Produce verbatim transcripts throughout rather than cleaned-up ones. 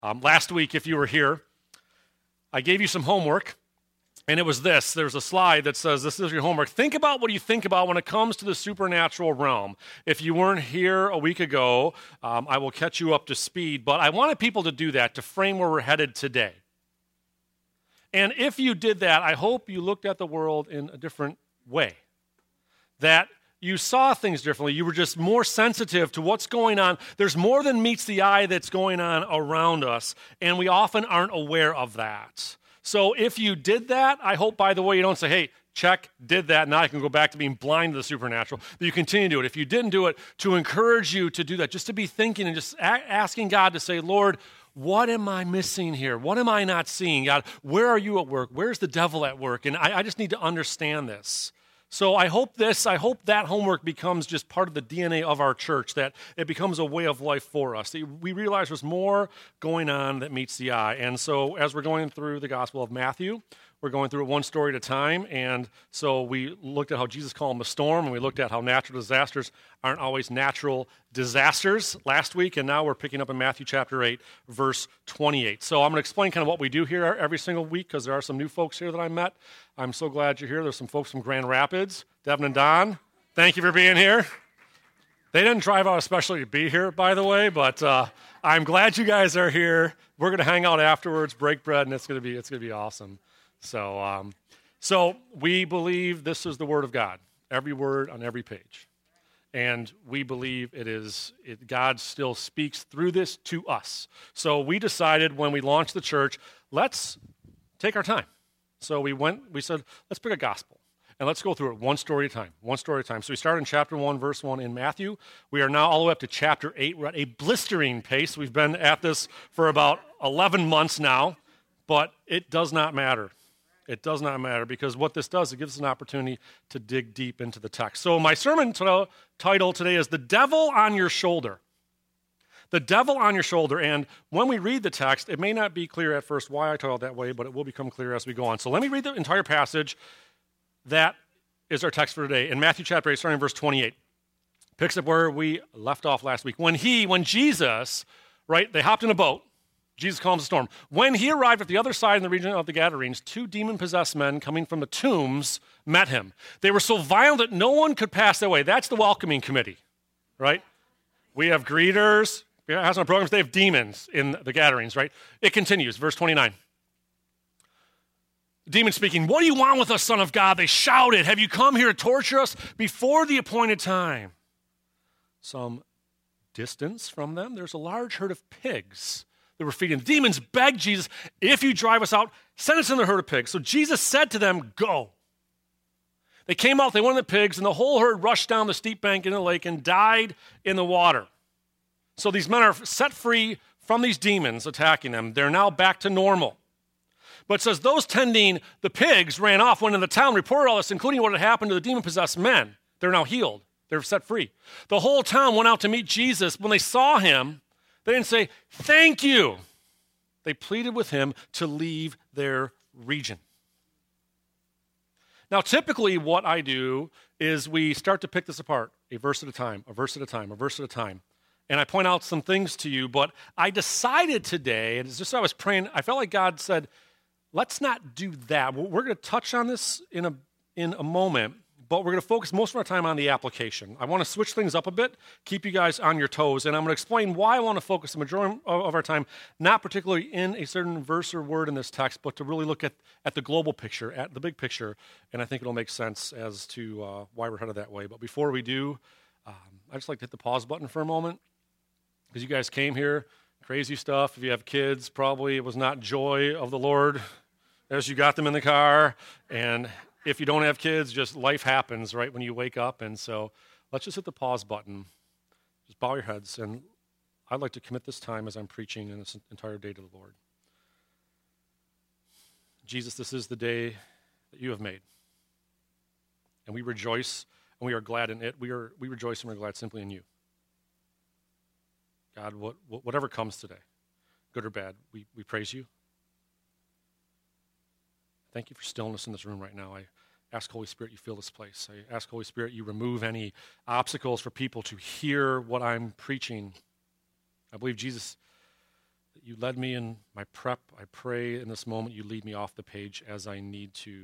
Um, last week, if you were here, I gave you some homework, and it was this. There's a slide that says, this is your homework. Think about what you think about when it comes to the supernatural realm. If you weren't here a week ago, um, I will catch you up to speed, but I wanted people to do that to frame where we're headed today. And if you did that, I hope you looked at the world in a different way, that you saw things differently. You were just more sensitive to what's going on. There's more than meets the eye that's going on around us, and we often aren't aware of that. So if you did that, I hope, by the way, you don't say, hey, check, did that, now I can go back to being blind to the supernatural, that you continue to do it. If you didn't do it, to encourage you to do that, just to be thinking and just a- asking God to say, Lord, what am I missing here? What am I not seeing? God, where are you at work? Where's the devil at work? And I, I just need to understand this. So I hope this, I hope that homework becomes just part of the D N A of our church, that it becomes a way of life for us. That we realize there's more going on that meets the eye. And so as we're going through the Gospel of Matthew, we're going through it one story at a time. And so we looked at how Jesus calmed the storm, and we looked at how natural disasters aren't always natural disasters last week. And now we're picking up in Matthew chapter eight, verse twenty-eight. So I'm going to explain kind of what we do here every single week, because there are some new folks here that I met. I'm so glad you're here. There's some folks from Grand Rapids, Devin and Don. Thank you for being here. They didn't drive out especially to be here, by the way, but uh, I'm glad you guys are here. We're going to hang out afterwards, break bread, and it's going to be it's going to be awesome. So, um, so we believe this is the Word of God, every word on every page. And we believe it is, it, God still speaks through this to us. So we decided when we launched the church, let's take our time. So we went, we said, let's pick a gospel, and let's go through it one story at a time, one story at a time. So we started in chapter one, verse one in Matthew. We are now all the way up to chapter eight. We're at a blistering pace. We've been at this for about eleven months now, but it does not matter. It does not matter, because what this does, it gives us an opportunity to dig deep into the text. So my sermon t- title today is The Devil on Your Shoulder. The devil on your shoulder. And when we read the text, it may not be clear at first why I titled it that way, but it will become clear as we go on. So let me read the entire passage. That is our text for today. In Matthew chapter eight, starting in verse twenty-eight. Picks up where we left off last week. When he, when Jesus, right, they hopped in a boat. Jesus calms the storm. When he arrived at the other side in the region of the Gadarenes, two demon-possessed men coming from the tombs met him. They were so violent that no one could pass their way. That's the welcoming committee, right? We have greeters. We have some programs. They have demons in the Gadarenes, right? It continues, verse twenty-nine. Demon speaking, what do you want with us, Son of God? They shouted, have you come here to torture us before the appointed time? Some distance from them, there's a large herd of pigs that were feeding. The demons begged Jesus, if you drive us out, send us in the herd of pigs. So Jesus said to them, go. They came out, they went in the pigs, and the whole herd rushed down the steep bank in the lake and died in the water. So these men are set free from these demons attacking them. They're now back to normal. But it says those tending the pigs ran off, went into the town, reported all this, including what had happened to the demon-possessed men. They're now healed. They're set free. The whole town went out to meet Jesus. When they saw him, they didn't say, thank you. They pleaded with him to leave their region. Now, typically what I do is we start to pick this apart, a verse at a time, a verse at a time, a verse at a time. And I point out some things to you, but I decided today, and it's just I was praying, I felt like God said, let's not do that. We're going to touch on this in a in a moment, but we're going to focus most of our time on the application. I want to switch things up a bit, keep you guys on your toes, and I'm going to explain why I want to focus the majority of our time, not particularly in a certain verse or word in this text, but to really look at, at the global picture, at the big picture, and I think it'll make sense as to uh, why we're headed that way. But before we do, um, I'd just like to hit the pause button for a moment, because you guys came here, crazy stuff. If you have kids, probably it was not joy of the Lord as you got them in the car. And if you don't have kids, just life happens right when you wake up. And so let's just hit the pause button. Just bow your heads. And I'd like to commit this time as I'm preaching in this entire day to the Lord. Jesus, this is the day that you have made. And we rejoice and we are glad in it. We are we rejoice and we're glad simply in you. God, what, whatever comes today, good or bad, we, we praise you. Thank you for stillness in this room right now. I ask, Holy Spirit, you fill this place. I ask, Holy Spirit, you remove any obstacles for people to hear what I'm preaching. I believe, Jesus, that you led me in my prep. I pray in this moment you lead me off the page as I need to.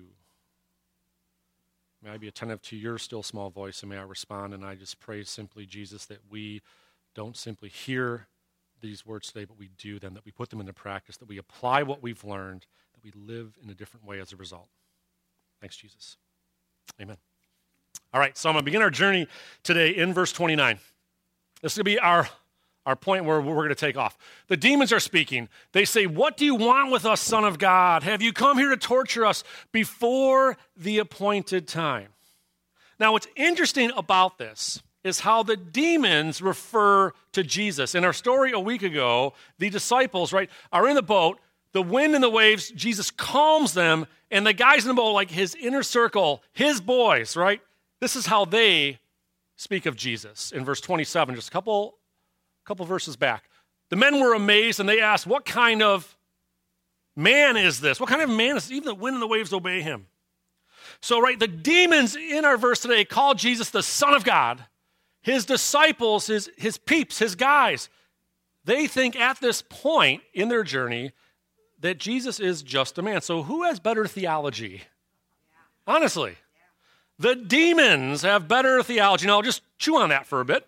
May I be attentive to your still small voice, and may I respond. And I just pray simply, Jesus, that we don't simply hear these words today, but we do them, that we put them into practice, that we apply what we've learned, that we live in a different way as a result. Thanks, Jesus. Amen. All right, so I'm going to begin our journey today in verse twenty-nine. This is going to be our, our point where we're going to take off. The demons are speaking. They say, "What do you want with us, Son of God? Have you come here to torture us before the appointed time?" Now, what's interesting about this is how the demons refer to Jesus. In our story a week ago, the disciples, right, are in the boat. The wind and the waves, Jesus calms them, and the guys in the boat, like his inner circle, his boys, right? This is how they speak of Jesus in verse twenty-seven, just a couple, couple verses back. The men were amazed, and they asked, "What kind of man is this? What kind of man is this? Even the wind and the waves obey him." So, right, the demons in our verse today call Jesus the Son of God. His disciples, his, his peeps, his guys, they think at this point in their journey that Jesus is just a man. So who has better theology? Yeah. Honestly. Yeah. The demons have better theology. Now, I'll just chew on that for a bit.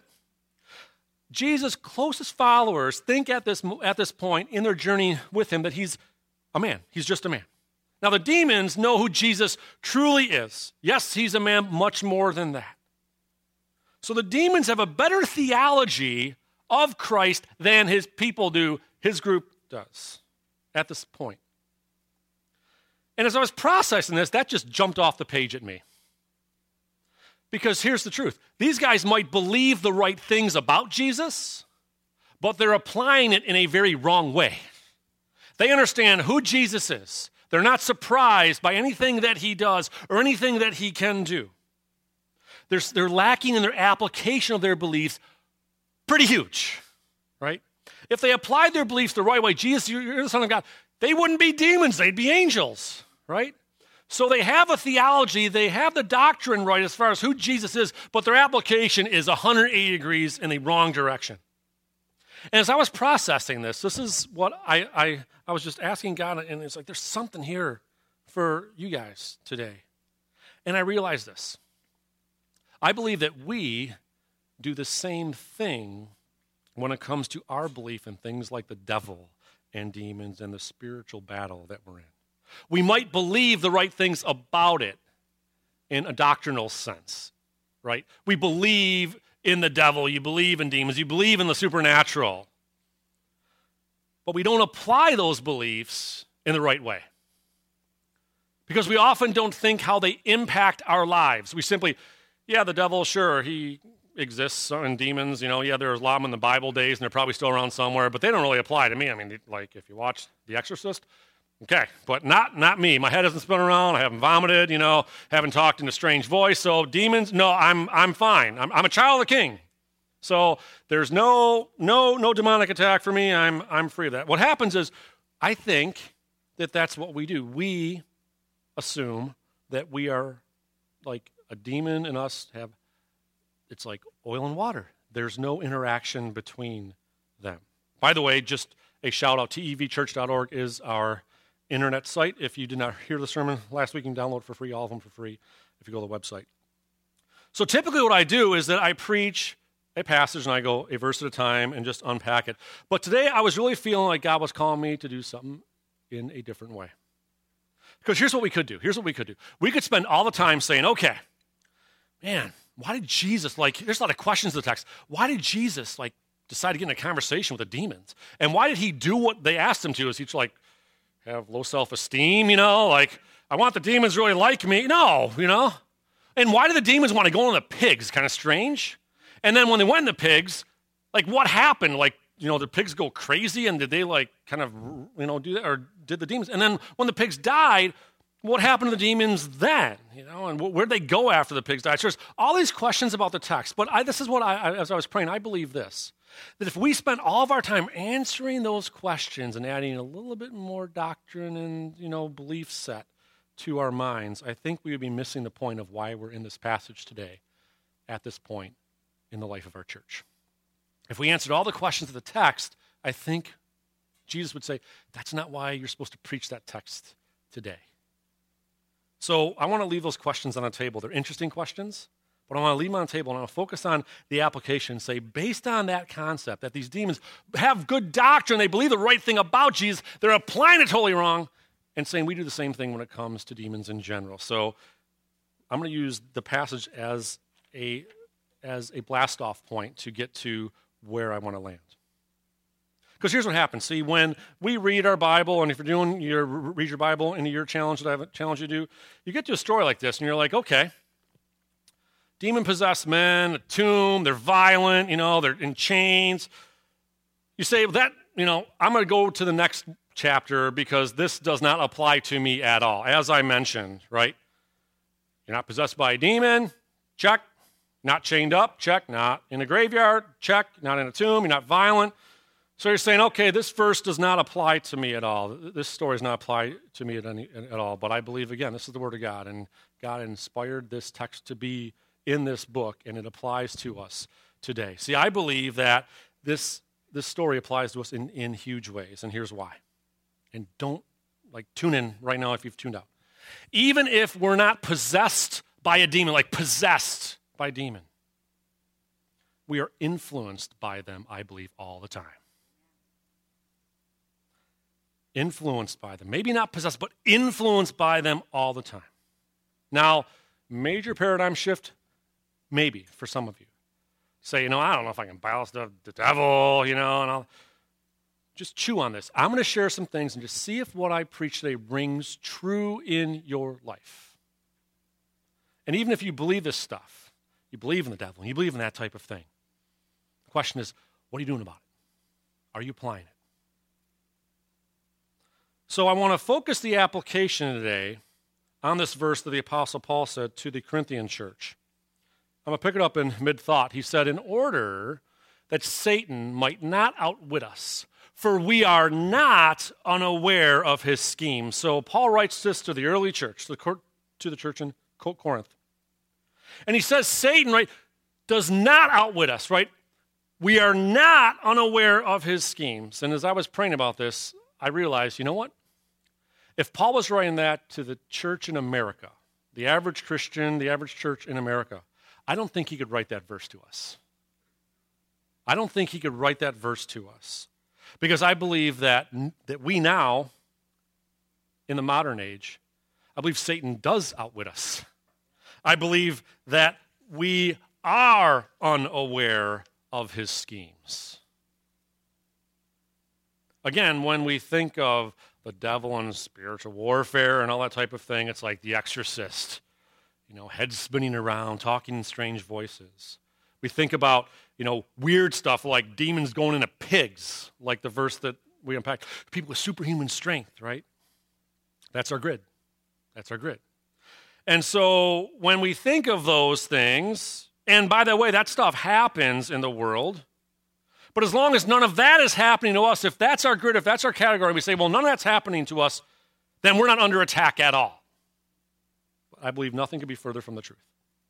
Jesus' closest followers think at this, at this point in their journey with him that he's a man. He's just a man. Now, the demons know who Jesus truly is. Yes, he's a man, much more than that. So the demons have a better theology of Christ than his people do, his group does at this point. And as I was processing this, that just jumped off the page at me. Because here's the truth. These guys might believe the right things about Jesus, but they're applying it in a very wrong way. They understand who Jesus is. They're not surprised by anything that he does or anything that he can do. They're, they're lacking in their application of their beliefs pretty huge, right? If they applied their beliefs the right way, Jesus, you're the Son of God, they wouldn't be demons, they'd be angels, right? So they have a theology, they have the doctrine right as far as who Jesus is, but their application is one hundred eighty degrees in the wrong direction. And as I was processing this, this is what I, I, I was just asking God, and it's like, there's something here for you guys today. And I realized this. I believe that we do the same thing when it comes to our belief in things like the devil and demons and the spiritual battle that we're in. We might believe the right things about it in a doctrinal sense, right? We believe in the devil, you believe in demons, you believe in the supernatural. But we don't apply those beliefs in the right way. Because we often don't think how they impact our lives. We simply, yeah, the devil, sure, he exists, and demons, you know, yeah, there's a lot of them in the Bible days, and they're probably still around somewhere, but they don't really apply to me. I mean, like, if you watch The Exorcist, okay, but not not me. My head hasn't spun around. I haven't vomited, you know, haven't talked in a strange voice. So demons, no, I'm I'm fine. I'm I'm a child of the King. So there's no no no demonic attack for me. I'm I'm free of that. What happens is, I think that that's what we do. We assume that we are like a demon and us have, it's like oil and water. There's no interaction between them. By the way, just a shout out, T E V church dot org is our internet site. If you did not hear the sermon last week, you can download for free, all of them for free, if you go to the website. So typically what I do is that I preach a passage and I go a verse at a time and just unpack it. But today I was really feeling like God was calling me to do something in a different way. Because here's what we could do. Here's what we could do. We could spend all the time saying, okay, man, why did Jesus, like, there's a lot of questions in the text. Why did Jesus, like, decide to get in a conversation with the demons? And why did he do what they asked him to? Is he like, have low self-esteem, you know? Like, I want the demons to really like me. No, you know? And why did the demons want to go in the pigs? Kind of strange. And then when they went in the pigs, like, what happened? Like, you know, did pigs go crazy? And did they, like, kind of, you know, do that? Or did the demons? And then when the pigs died, what happened to the demons then? You know, and where'd they go after the pigs died? So there's all these questions about the text. But I, this is what I, as I was praying, I believe this. That if we spend all of our time answering those questions and adding a little bit more doctrine and, you know, belief set to our minds, I think we would be missing the point of why we're in this passage today at this point in the life of our church. If we answered all the questions of the text, I think Jesus would say, that's not why you're supposed to preach that text today. So I want to leave those questions on the table. They're interesting questions, but I want to leave them on the table, and I want to focus on the application and say, based on that concept, that these demons have good doctrine, they believe the right thing about Jesus, they're applying it totally wrong, and saying we do the same thing when it comes to demons in general. So I'm going to use the passage as a as a blast-off point to get to where I want to land. Because here's what happens. See, when we read our Bible, and if you're doing your read your Bible in your challenge that I have challenged you to do, you get to a story like this, and you're like, okay, demon-possessed men, a tomb, they're violent, you know, they're in chains. You say, well, that, you know, I'm going to go to the next chapter because this does not apply to me at all. As I mentioned, right? You're not possessed by a demon, check. Not chained up, check. Not in a graveyard, check. Not in a tomb, you're not violent. So you're saying, okay, this verse does not apply to me at all. This story does not apply to me at, any, at all. But I believe, again, this is the Word of God, and God inspired this text to be in this book, and it applies to us today. See, I believe that this, this story applies to us in, in huge ways, and here's why. And don't, like, tune in right now if you've tuned out. Even if we're not possessed by a demon, like possessed by a demon, we are influenced by them, I believe, all the time. Influenced by them. Maybe not possessed, but influenced by them all the time. Now, major paradigm shift, maybe, for some of you. Say, you know, I don't know if I can balance the, the devil, you know, and I'll just chew on this. I'm going to share some things and just see if what I preach today rings true in your life. And even if you believe this stuff, you believe in the devil, and you believe in that type of thing, the question is, what are you doing about it? Are you applying it? So I want to focus the application today on this verse that the Apostle Paul said to the Corinthian church. I'm going to pick it up in mid-thought. He said, in order that Satan might not outwit us, for we are not unaware of his schemes. So Paul writes this to the early church, to the, to the church in Corinth. And he says Satan, right, does not outwit us, right? We are not unaware of his schemes. And as I was praying about this, I realized, you know what? If Paul was writing that to the church in America, the average Christian, the average church in America, I don't think he could write that verse to us. I don't think he could write that verse to us. Because I believe that, that we now, in the modern age, I believe Satan does outwit us. I believe that we are unaware of his schemes. Again, when we think of the devil and spiritual warfare and all that type of thing, it's like The Exorcist, you know, head spinning around, talking in strange voices. We think about, you know, weird stuff like demons going into pigs, like the verse that we unpacked. People with superhuman strength, right? That's our grid. That's our grid. And so when we think of those things, and by the way, that stuff happens in the world, but as long as none of that is happening to us, if that's our grid, if that's our category, we say, well, none of that's happening to us, then we're not under attack at all. I believe nothing could be further from the truth.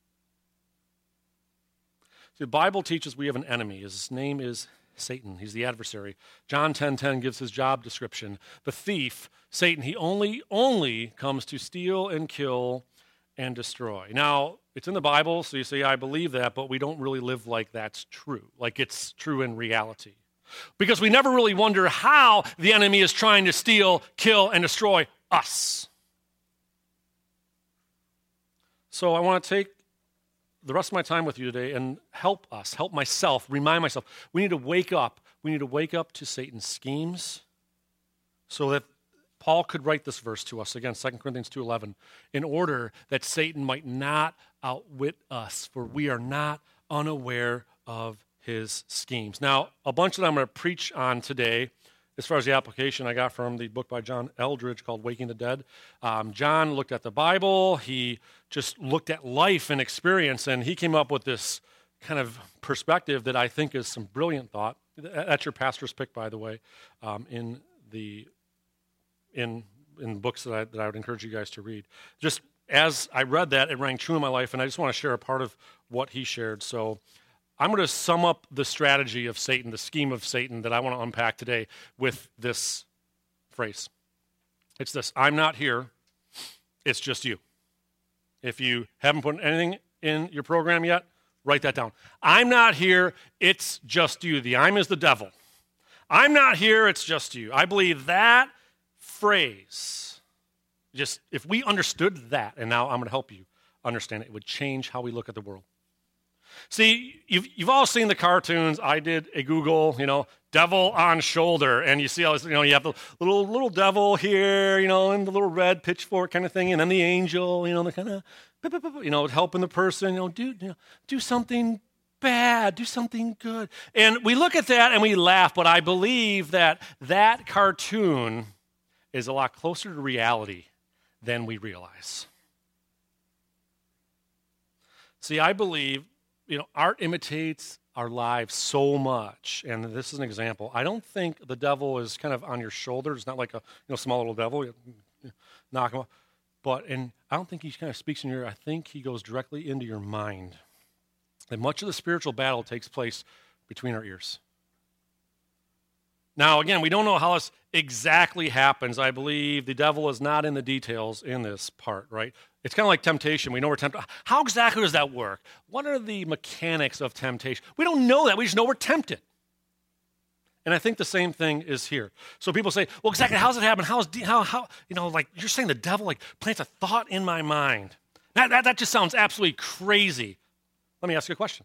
The Bible teaches we have an enemy. His name is Satan. He's the adversary. John ten ten gives his job description. The thief, Satan, he only, only comes to steal and kill and destroy. Now, it's in the Bible, so you say, I believe that, but we don't really live like that's true, like it's true in reality. Because we never really wonder how the enemy is trying to steal, kill, and destroy us. So I want to take the rest of my time with you today and help us, help myself, remind myself, we need to wake up. We need to wake up to Satan's schemes so that Paul could write this verse to us, again, Second Corinthians two eleven, in order that Satan might not outwit us, for we are not unaware of his schemes. Now, a bunch that I'm going to preach on today, as far as the application I got from the book by John Eldredge called Waking the Dead. Um, John looked at the Bible. He just looked at life and experience, and he came up with this kind of perspective that I think is some brilliant thought. That's your pastor's pick, by the way, um, in the in in books that I, that I would encourage you guys to read. Just as I read that, it rang true in my life, and I just want to share a part of what he shared. So I'm going to sum up the strategy of Satan, the scheme of Satan that I want to unpack today with this phrase. It's this: I'm not here, it's just you. If you haven't put anything in your program yet, write that down. I'm not here, it's just you. The I'm is the devil. I'm not here, it's just you. I believe that phrase, just if we understood that, and now I'm going to help you understand it, it would change how we look at the world. See, you've, you've all seen the cartoons. I did a Google, you know, devil on shoulder, and you see all this, you know, you have the little little devil here, you know, and the little red pitchfork kind of thing, and then the angel, you know, the kind of, you know, helping the person, you know, do, you know, do something bad, do something good. And we look at that and we laugh, but I believe that that cartoon is a lot closer to reality than we realize. See, I believe, you know, art imitates our lives so much, and this is an example. I don't think the devil is kind of on your shoulder. It's not like a you know small little devil, you knock him off. But and I don't think he kind of speaks in your ear. I think he goes directly into your mind. And much of the spiritual battle takes place between our ears. Now, again, we don't know how this exactly happens. I believe the devil is not in the details in this part, right? It's kind of like temptation. We know we're tempted. How exactly does that work? What are the mechanics of temptation? We don't know that. We just know we're tempted. And I think the same thing is here. So people say, well, exactly, how does it happen? How, is de- how, how, you know, like you're saying the devil like plants a thought in my mind. That, that, that just sounds absolutely crazy. Let me ask you a question.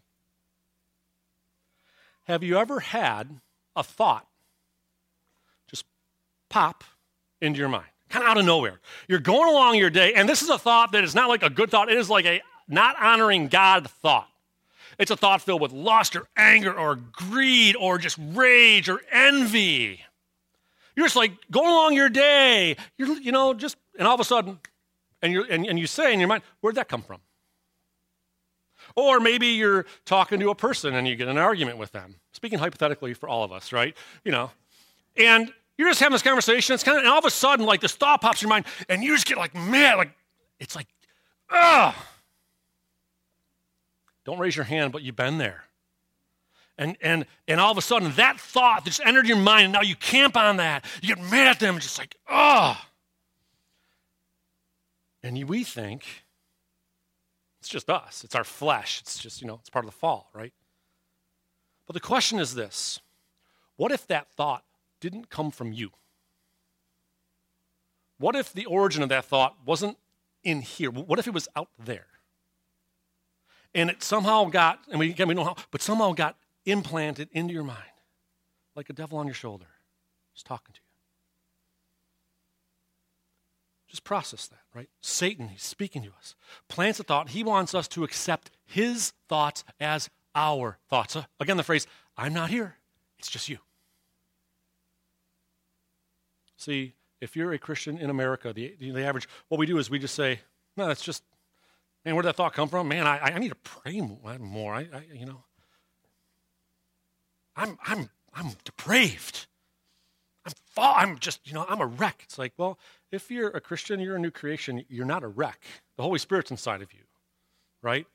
Have you ever had a thought just pop into your mind, kind of out of nowhere? You're going along your day, and this is a thought that is not like a good thought. It is like a not honoring God thought. It's a thought filled with lust or anger or greed or just rage or envy. You're just like going along your day, you're, you know, just, and all of a sudden, and, you're, and, and you say in your mind, where'd that come from? Or maybe you're talking to a person and you get an argument with them. Speaking hypothetically for all of us, right? You know, and you're just having this conversation. It's kind of, and all of a sudden, like this thought pops in your mind, and you just get like mad, like it's like, ugh. Don't raise your hand, but you've been there. And and and all of a sudden, that thought just entered your mind, and now you camp on that. You get mad at them, just like, ugh. And you, we think it's just us. It's our flesh. It's just, you know, it's part of the fall, right? But the question is this: what if that thought didn't come from you? What if the origin of that thought wasn't in here? What if it was out there? And it somehow got, and we, again, we don't know how, but somehow got implanted into your mind, like a devil on your shoulder, just talking to you. Just process that, right? Satan, he's speaking to us, plants a thought. He wants us to accept his thoughts as our thoughts. So again, the phrase, I'm not here, it's just you. See, if you're a Christian in America, the, the average, what we do is we just say, no, that's just, man, where did that thought come from? Man, I, I need to pray more. I, I, you know, I'm, I'm, I'm depraved. I'm, fall, I'm just, you know, I'm a wreck. It's like, well, if you're a Christian, you're a new creation. You're not a wreck. The Holy Spirit's inside of you, right?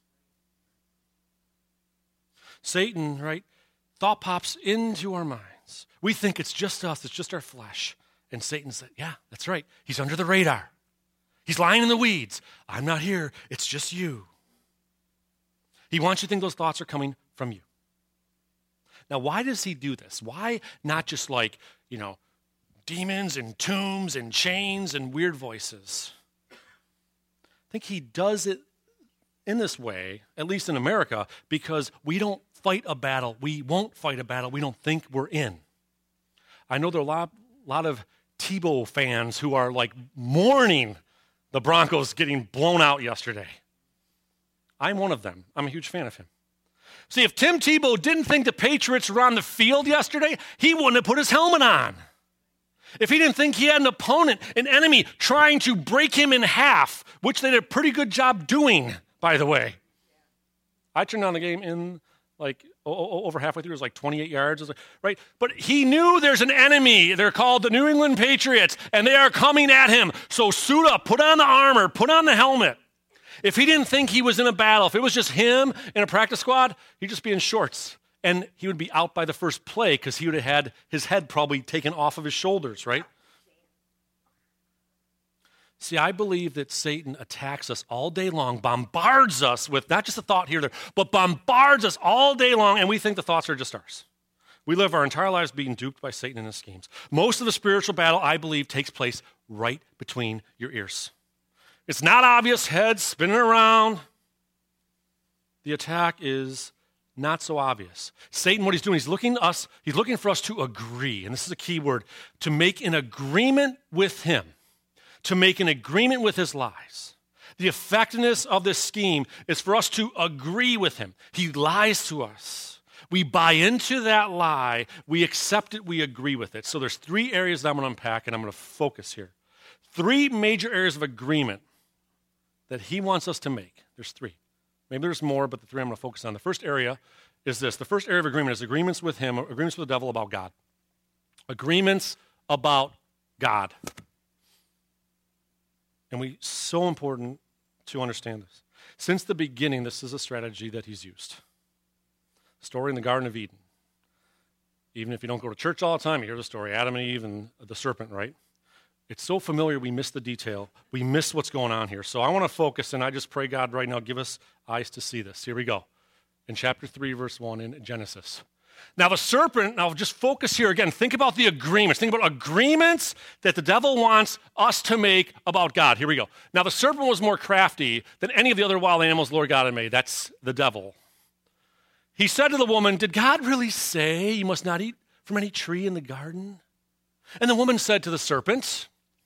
Satan, right? Thought pops into our minds. We think it's just us. It's just our flesh. And Satan said, yeah, that's right. He's under the radar. He's lying in the weeds. I'm not here. It's just you. He wants you to think those thoughts are coming from you. Now, why does he do this? Why not just like, you know, demons and tombs and chains and weird voices? I think he does it in this way, at least in America, because we don't fight a battle. We won't fight a battle we don't think we're in. I know there are a lot, lot of Tebow fans who are like mourning the Broncos getting blown out yesterday. I'm one of them. I'm a huge fan of him. See, if Tim Tebow didn't think the Patriots were on the field yesterday, he wouldn't have put his helmet on. If he didn't think he had an opponent, an enemy, trying to break him in half, which they did a pretty good job doing, by the way. I turned on the game in like oh, over halfway through. It was like twenty-eight yards, like, right? But he knew there's an enemy. They're called the New England Patriots, and they are coming at him. So suit up, put on the armor, put on the helmet. If he didn't think he was in a battle, if it was just him in a practice squad, he'd just be in shorts. And he would be out by the first play because he would have had his head probably taken off of his shoulders, right? See, I believe that Satan attacks us all day long, bombards us with not just a thought here or there, but bombards us all day long, and we think the thoughts are just ours. We live our entire lives being duped by Satan and his schemes. Most of the spiritual battle, I believe, takes place right between your ears. It's not obvious, head spinning around. The attack is not so obvious. Satan, what he's doing, he's looking to us, he's looking for us to agree, and this is a key word, to make an agreement with him, to make an agreement with his lies. The effectiveness of this scheme is for us to agree with him. He lies to us. We buy into that lie, we accept it, we agree with it. So there's three areas that I'm going to unpack, and I'm going to focus here. Three major areas of agreement that he wants us to make. There's three. Maybe there's more, but the three I'm going to focus on. The first area is this. The first area of agreement is agreements with him, agreements with the devil about God. Agreements about God. And we so important to understand this. Since the beginning, this is a strategy that he's used. Story in the Garden of Eden. Even if you don't go to church all the time, you hear the story, Adam and Eve and the serpent, right? It's so familiar, we miss the detail. We miss what's going on here. So I want to focus, and I just pray, God, right now, give us eyes to see this. Here we go. In chapter three, verse one in Genesis. Now the serpent, now just focus here again. Think about the agreements. Think about agreements that the devil wants us to make about God. Here we go. Now the serpent was more crafty than any of the other wild animals the Lord God had made. That's the devil. He said to the woman, did God really say you must not eat from any tree in the garden? And the woman said to the serpent,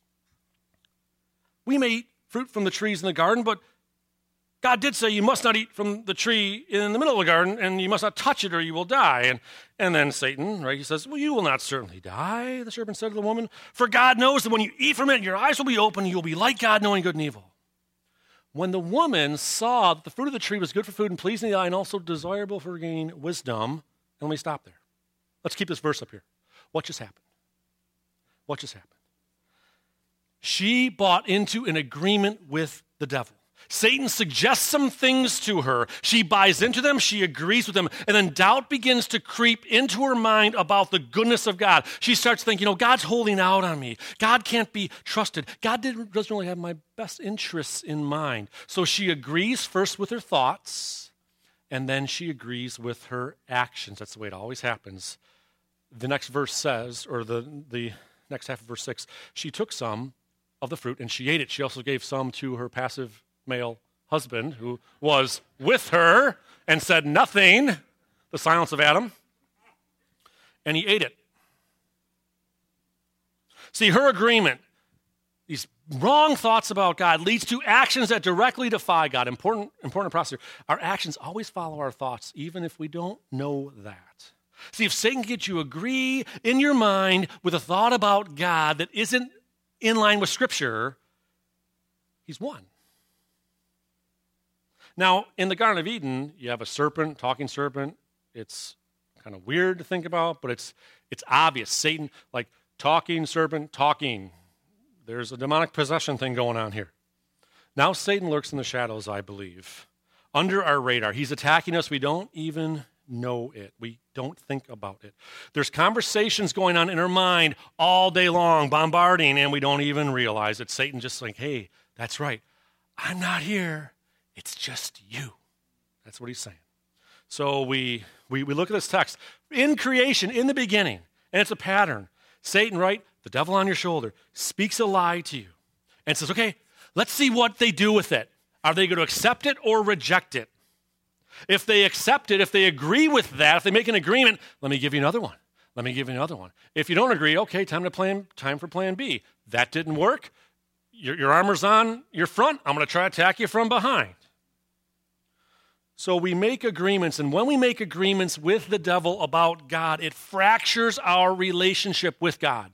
we may eat fruit from the trees in the garden, but God did say you must not eat from the tree in the middle of the garden, and you must not touch it or you will die. And, and then Satan, right, he says, well, you will not certainly die, the serpent said to the woman, for God knows that when you eat from it, your eyes will be open, you'll be like God, knowing good and evil. When the woman saw that the fruit of the tree was good for food and pleasing the eye and also desirable for gaining wisdom, and let me stop there. Let's keep this verse up here. What just happened? What just happened? She bought into an agreement with the devil. Satan suggests some things to her. She buys into them, she agrees with them, and then doubt begins to creep into her mind about the goodness of God. She starts thinking, you know, God's holding out on me. God can't be trusted. God didn't, doesn't really have my best interests in mind. So she agrees first with her thoughts, and then she agrees with her actions. That's the way it always happens. The next verse says, or the, the next half of verse six, she took some of the fruit and she ate it. She also gave some to her passive male husband who was with her and said nothing, the silence of Adam, and he ate it. See, her agreement, these wrong thoughts about God, leads to actions that directly defy God. Important, important process here. Our actions always follow our thoughts, even if we don't know that. See, if Satan gets you agree in your mind with a thought about God that isn't in line with Scripture, he's won. Now, in the Garden of Eden, you have a serpent, talking serpent. It's kind of weird to think about, but it's it's obvious. Satan, like talking serpent, talking. There's a demonic possession thing going on here. Now Satan lurks in the shadows, I believe, under our radar. He's attacking us. We don't even know it. We don't think about it. There's conversations going on in our mind all day long, bombarding, and we don't even realize it. Satan just like, hey, that's right. I'm not here. It's just you. That's what he's saying. So we, we we look at this text. In creation, in the beginning, and it's a pattern. Satan, right, the devil on your shoulder, speaks a lie to you and says, okay, let's see what they do with it. Are they going to accept it or reject it? If they accept it, if they agree with that, if they make an agreement, let me give you another one. Let me give you another one. If you don't agree, okay, time to plan, time for plan B. That didn't work. Your, your armor's on your front. I'm going to try to attack you from behind. So we make agreements, and when we make agreements with the devil about God, it fractures our relationship with God.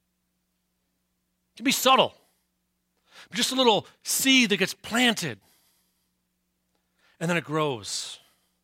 It can be subtle. Just a little seed that gets planted, and then it grows.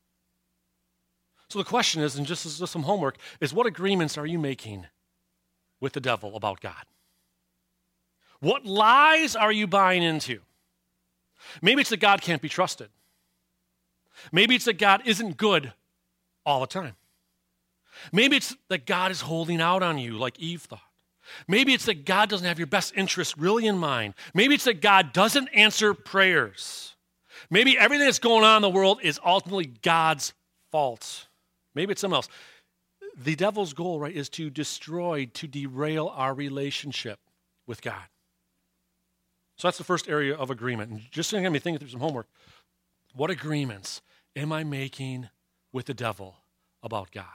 So the question is, and just as some homework, is what agreements are you making with the devil about God? What lies are you buying into? Maybe it's that God can't be trusted. Maybe it's that God isn't good all the time. Maybe it's that God is holding out on you like Eve thought. Maybe it's that God doesn't have your best interests really in mind. Maybe it's that God doesn't answer prayers. Maybe everything that's going on in the world is ultimately God's fault. Maybe it's something else. The devil's goal, right, is to destroy, to derail our relationship with God. So that's the first area of agreement. And just going to be thinking through some homework. What agreements am I making with the devil about God?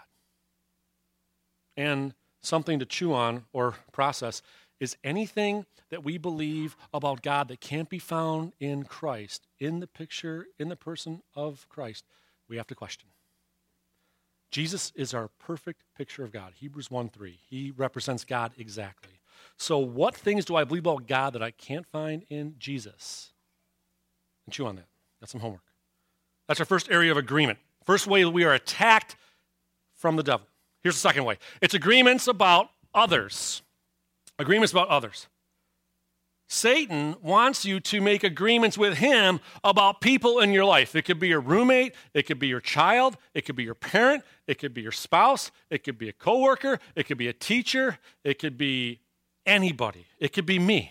And something to chew on or process is anything that we believe about God that can't be found in Christ, in the picture, in the person of Christ, we have to question. Jesus is our perfect picture of God. Hebrews one three. He represents God exactly. So what things do I believe about God that I can't find in Jesus? And chew on that. That's some homework. That's our first area of agreement. First way that we are attacked from the devil. Here's the second way. It's agreements about others. Agreements about others. Satan wants you to make agreements with him about people in your life. It could be your roommate, it could be your child, it could be your parent, it could be your spouse, it could be a coworker, it could be a teacher, it could be anybody. It could be me.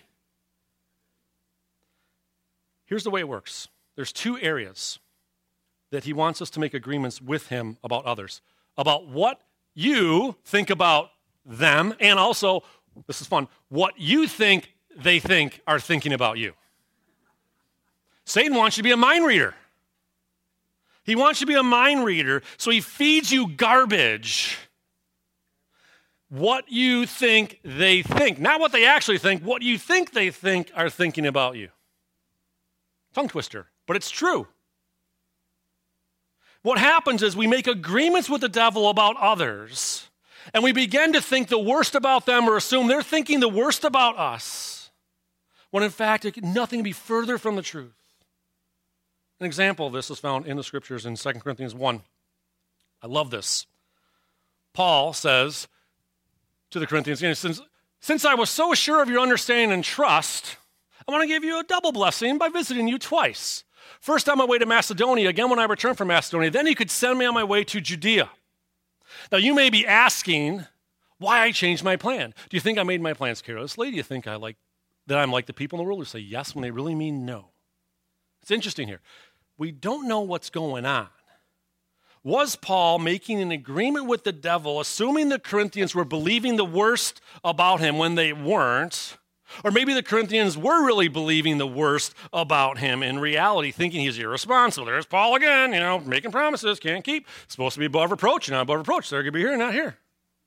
Here's the way it works. There's two areas that he wants us to make agreements with him about others. About what you think about them, and also, this is fun, what you think they think are thinking about you. Satan wants you to be a mind reader. He wants you to be a mind reader, so he feeds you garbage. What you think they think. Not what they actually think, what you think they think are thinking about you. Tongue twister, but it's true. What happens is we make agreements with the devil about others, and we begin to think the worst about them or assume they're thinking the worst about us, when in fact, it, nothing can be further from the truth. An example of this is found in the scriptures in Second Corinthians one. I love this. Paul says to the Corinthians, since, since I was so sure of your understanding and trust, I want to give you a double blessing by visiting you twice. First on my way to Macedonia, again when I returned from Macedonia, then he could send me on my way to Judea. Now you may be asking why I changed my plan. Do you think I made my plans carelessly? Do you think I like that I'm like the people in the world who say yes when they really mean no? It's interesting here. We don't know what's going on. Was Paul making an agreement with the devil, assuming the Corinthians were believing the worst about him when they weren't? Or maybe the Corinthians were really believing the worst about him in reality, thinking he's irresponsible. There's Paul again, you know, making promises, can't keep. Supposed to be above reproach, not above reproach. They're going to be here, not here.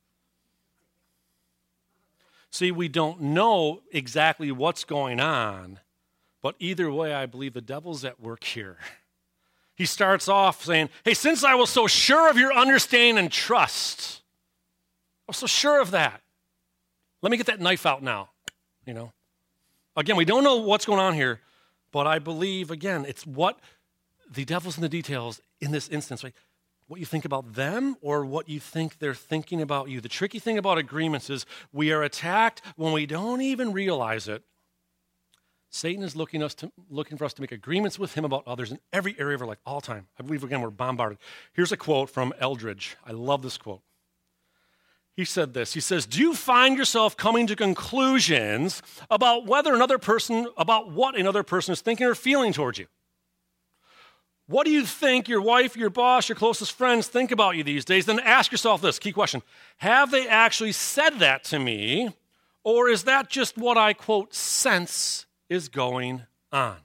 See, we don't know exactly what's going on, but either way, I believe the devil's at work here. He starts off saying, hey, since I was so sure of your understanding and trust, I was so sure of that. Let me get that knife out now. You know, again, we don't know what's going on here, but I believe, again, it's what the devil's in the details in this instance, right? What you think about them or what you think they're thinking about you. The tricky thing about agreements is we are attacked when we don't even realize it. Satan is looking, us to, looking for us to make agreements with him about others in every area of our life, all the time. I believe, again, we're bombarded. Here's a quote from Eldridge. I love this quote. He said this, he says, do you find yourself coming to conclusions about whether another person, about what another person is thinking or feeling towards you? What do you think your wife, your boss, your closest friends think about you these days? Then ask yourself this, key question, have they actually said that to me, or is that just what I, quote, sense is going on?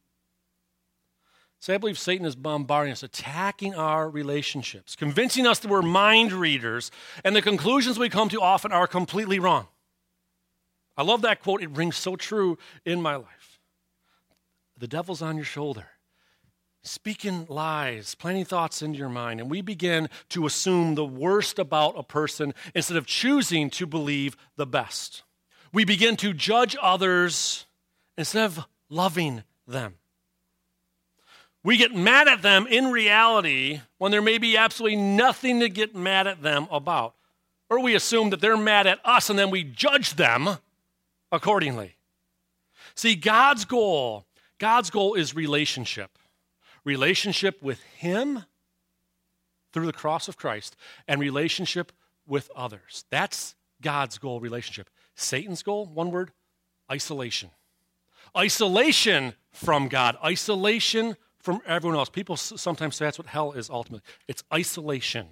So I believe Satan is bombarding us, attacking our relationships, convincing us that we're mind readers, and the conclusions we come to often are completely wrong. I love that quote. It rings so true in my life. The devil's on your shoulder, speaking lies, planting thoughts into your mind, and we begin to assume the worst about a person instead of choosing to believe the best. We begin to judge others instead of loving them. We get mad at them in reality when there may be absolutely nothing to get mad at them about. Or we assume that they're mad at us and then we judge them accordingly. See, God's goal, God's goal is relationship. Relationship with him through the cross of Christ, and relationship with others. That's God's goal, relationship. Satan's goal, one word, isolation. Isolation from God. Isolation from everyone else. People sometimes say that's what hell is ultimately. It's isolation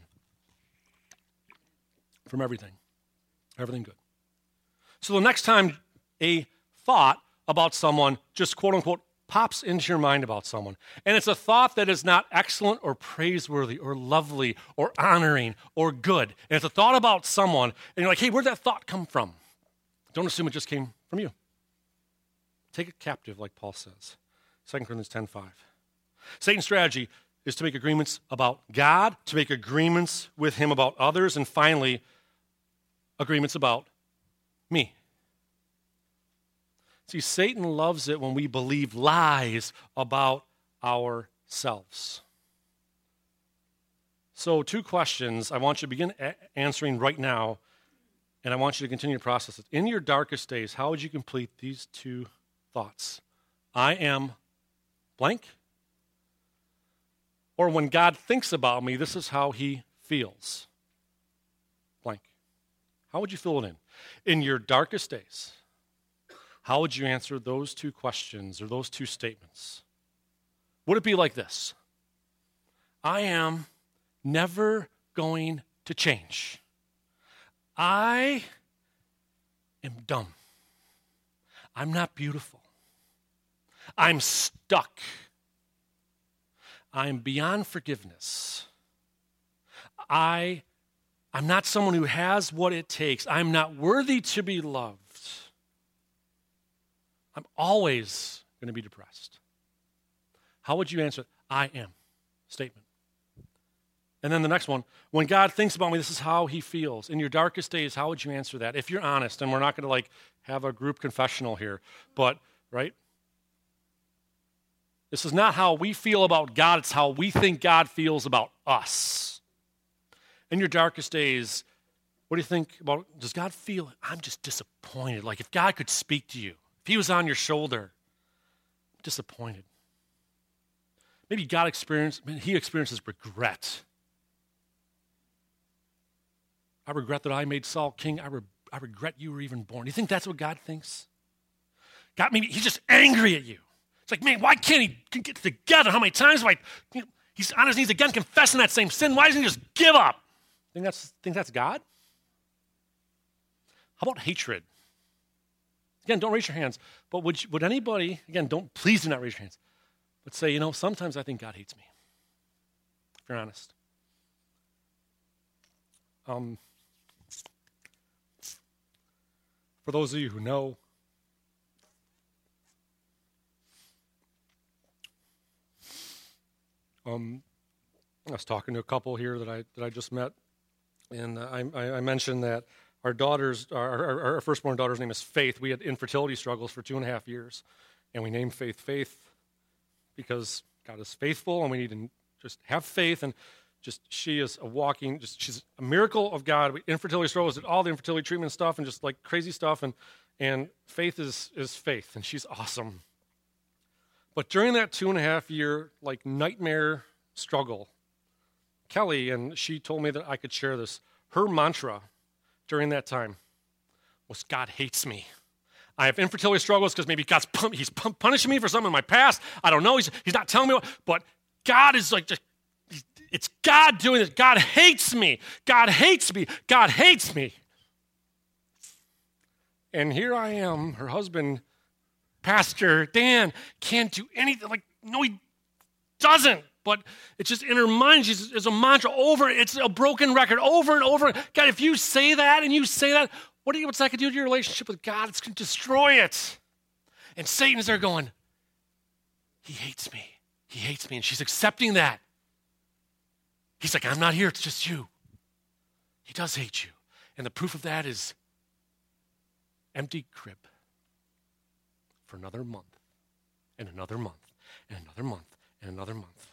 from everything. Everything good. So the next time a thought about someone just quote unquote pops into your mind about someone, and it's a thought that is not excellent or praiseworthy or lovely or honoring or good, and it's a thought about someone, and you're like, hey, where'd that thought come from? Don't assume it just came from you. Take it captive, like Paul says. Second Corinthians ten five. Satan's strategy is to make agreements about God, to make agreements with him about others, and finally, agreements about me. See, Satan loves it when we believe lies about ourselves. So two questions I want you to begin a- answering right now, and I want you to continue to process it. In your darkest days, how would you complete these two thoughts? I am blank. Or when God thinks about me, this is how he feels. Blank. How would you fill it in? In your darkest days, how would you answer those two questions or those two statements? Would it be like this? I am never going to change. I am dumb. I'm not beautiful. I'm stuck. I'm beyond forgiveness. I, I'm not someone who has what it takes. I'm not worthy to be loved. I'm always going to be depressed. How would you answer it? I am. Statement. And then the next one, when God thinks about me, this is how he feels. In your darkest days, how would you answer that? If you're honest, and we're not going to like have a group confessional here, but, right? This is not how we feel about God, it's how we think God feels about us. In your darkest days, what do you think about, does God feel, I'm just disappointed. Like if God could speak to you, if he was on your shoulder, I'm disappointed. Maybe God experienced, he experiences regret. I regret that I made Saul king. I, re, I regret you were even born. Do you think that's what God thinks? God, maybe he's just angry at you. It's like, man, why can't he get together? How many times have I, you know, he's on his knees again confessing that same sin. Why doesn't he just give up? Think that's, think that's God? How about hatred? Again, don't raise your hands. But would, you, would anybody, again, don't, please do not raise your hands, but say, you know, sometimes I think God hates me. If you're honest. Um, for those of you who know, um, I was talking to a couple here that I that I just met, and uh, I, I mentioned that our daughter's, our, our, our firstborn daughter's name is Faith. We had infertility struggles for two and a half years, and we named Faith Faith because God is faithful, and we need to just have faith, and just she is a walking, just she's a miracle of God. We, infertility struggles, did all the infertility treatment stuff, and just like crazy stuff, and and Faith is is Faith, and she's awesome. But during that two and a half year like nightmare struggle, Kelly, and she told me that I could share this, her mantra during that time was, God hates me. I have infertility struggles because maybe God's he's punishing me for something in my past. I don't know. He's, he's not telling me what, but God is like, just, it's God doing this. God hates me. God hates me. God hates me. And here I am, her husband, Pastor Dan, can't do anything. Like, no, he doesn't. But it's just in her mind, she's, it's a mantra over, it's a broken record over and over. God, if you say that and you say that, what do you, what's that going to do to your relationship with God? It's going to destroy it. And Satan's there going, he hates me. He hates me. And she's accepting that. He's like, I'm not here. It's just you. He does hate you. And the proof of that is empty crib for another month and another month and another month and another month.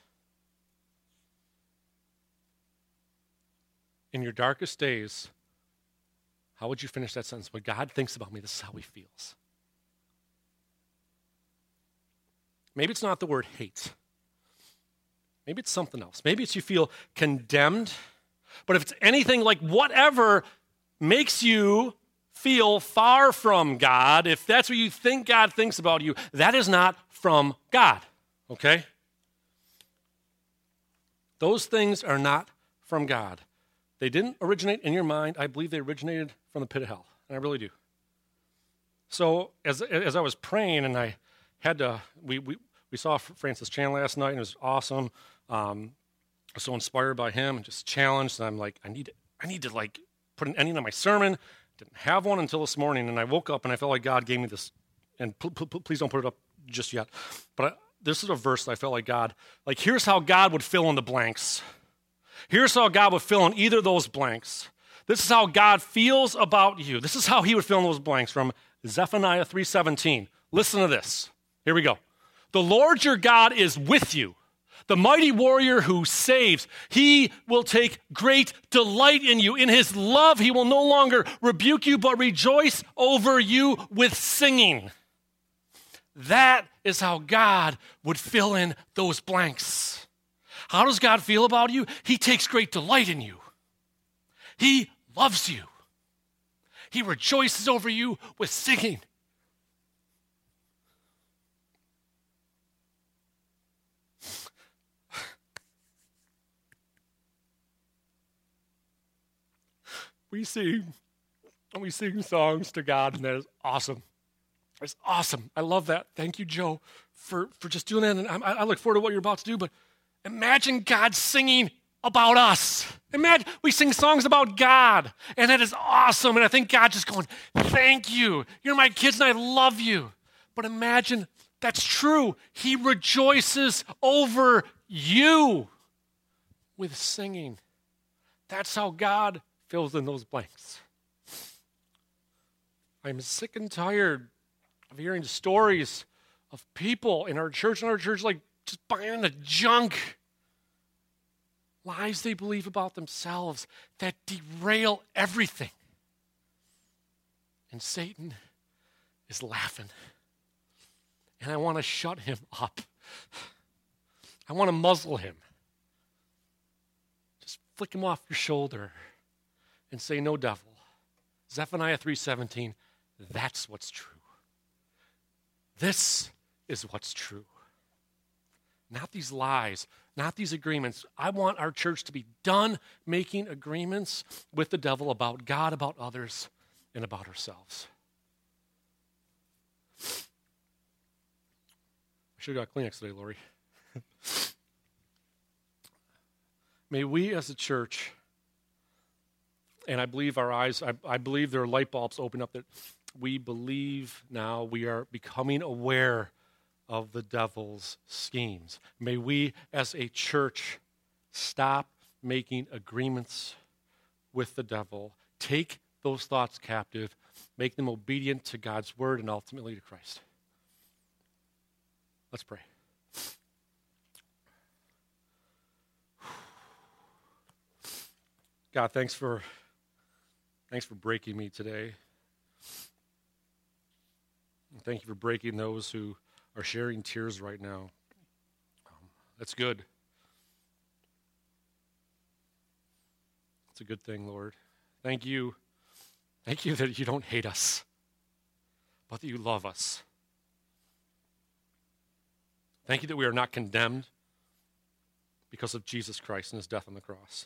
In your darkest days, how would you finish that sentence? When God thinks about me, this is how he feels. Maybe it's not the word hate. Maybe it's something else. Maybe it's you feel condemned. But if it's anything like whatever makes you feel far from God, if that's what you think God thinks about you, that is not from God, okay? Those things are not from God. They didn't originate in your mind. I believe they originated from the pit of hell, and I really do. So as as I was praying, and I had to, we we, we saw Francis Chan last night, and it was awesome. Um, I was so inspired by him and just challenged, and I'm like, I need, I need to like put an ending on my sermon. Didn't have one until this morning, and I woke up and I felt like God gave me this, and pl- pl- please don't put it up just yet, but I, this is a verse that I felt like God, like here's how God would fill in the blanks. Here's how God would fill in either of those blanks. This is how God feels about you. This is how he would fill in those blanks from Zephaniah three seventeen. Listen to this. Here we go. The Lord your God is with you, the mighty warrior who saves. He will take great delight in you. In his love, he will no longer rebuke you, but rejoice over you with singing. That is how God would fill in those blanks. How does God feel about you? He takes great delight in you. He loves you. He rejoices over you with singing. We sing, and we sing songs to God, and that is awesome. It's awesome. I love that. Thank you, Joe, for, for just doing that. And I, I look forward to what you're about to do, but imagine God singing about us. Imagine we sing songs about God, and that is awesome. And I think God just going, thank you. You're my kids, and I love you. But imagine that's true. He rejoices over you with singing. That's how God fills in those blanks. I'm sick and tired of hearing stories of people in our church and our church like just buying the junk. Lies they believe about themselves that derail everything. And Satan is laughing. And I want to shut him up. I want to muzzle him. Just flick him off your shoulder and say, no, devil. Zephaniah three seventeen, that's what's true. This is what's true. Not these lies, not these agreements. I want our church to be done making agreements with the devil about God, about others, and about ourselves. I should have got Kleenex today, Lori. May we as a church, and I believe our eyes, I, I believe there are light bulbs open up that we believe now we are becoming aware of the devil's schemes. May we as a church stop making agreements with the devil, take those thoughts captive, make them obedient to God's word and ultimately to Christ. Let's pray. God, thanks for thanks for breaking me today. And thank you for breaking those who are sharing tears right now. Um, that's good. It's a good thing, Lord. Thank you. Thank you that you don't hate us, but that you love us. Thank you that we are not condemned because of Jesus Christ and his death on the cross.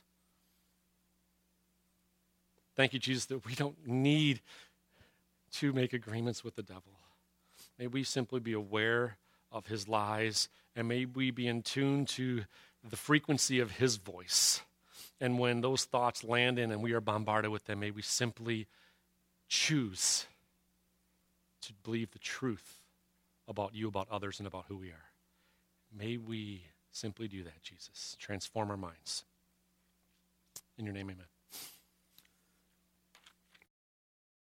Thank you, Jesus, that we don't need to make agreements with the devil. May we simply be aware of his lies, and may we be in tune to the frequency of his voice. And when those thoughts land in and we are bombarded with them, may we simply choose to believe the truth about you, about others, and about who we are. May we simply do that, Jesus. Transform our minds. In your name, amen.